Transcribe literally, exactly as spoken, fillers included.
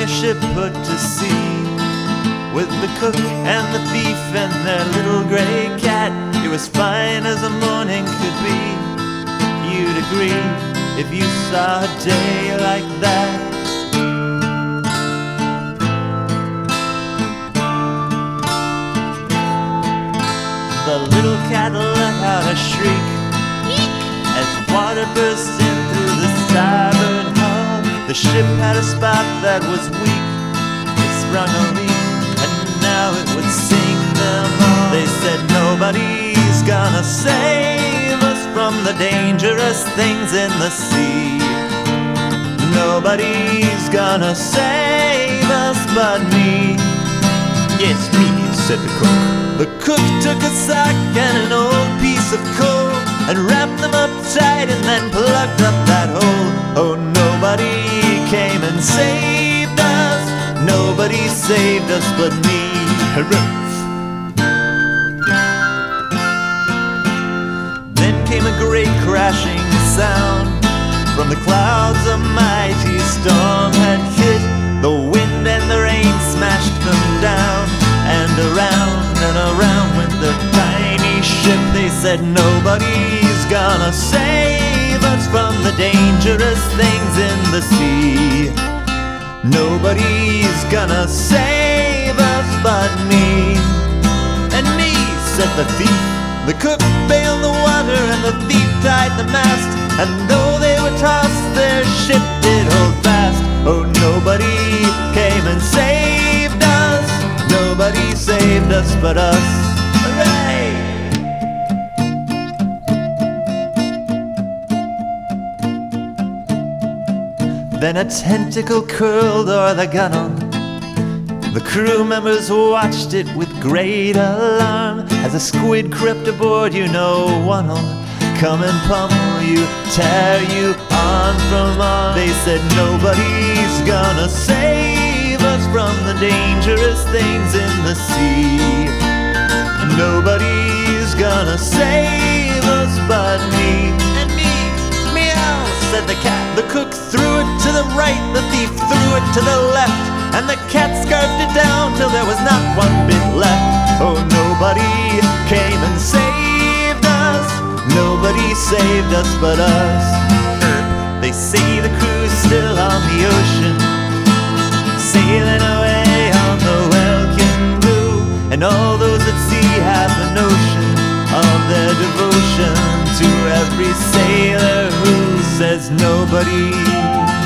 California ship put to sea, with the cook and the thief and their little gray cat. It was fine as a morning could be. You'd agree if you saw a day like that. The little cat let out a shriek as water burst in through the starboard hull. The ship had a spot that was weak. It sprung a leak, and now it would sink them all. They said nobody's gonna save us from the dangerous things in the sea. Nobody's gonna save us but me. Yes, me, said the cook. The cook took a sock and an old piece of coal and wrapped them up tight and then plugged up that hole. Oh, nobody came and saved us. Nobody saved us but me. Hurrah. Then came a great crashing sound. From the clouds a mighty storm had hit. The wind and the rain smashed them down. And around and around went the tiny ship. They said nobody's gonna save us from the dangerous things in the sea. Nobody's gonna save us but me. And me, said the thief. The cook bailed the water and the thief tied the mast. And though they were tossed, their ship did hold fast. Oh, nobody came and saved us. Nobody saved us but us. Hooray! Then a tentacle curled o'er the gunwale. The crew members watched it with great alarm. As a squid crept aboard, you know one'll come and pummel you, tear you arm from arm. They said nobody's gonna save us from the dangerous things in the sea. Nobody's gonna save us but me. And me, meow, said the cat. The cook threw it to the right, the thief threw it to the left, and the cat scarfed it down till there was not one bit left. Oh, nobody came and saved us. Nobody saved us but us. They say the crew's still on the ocean, sailing away on the welkin blue. And all those at sea have a notion of their devotion to every sailor who says nobody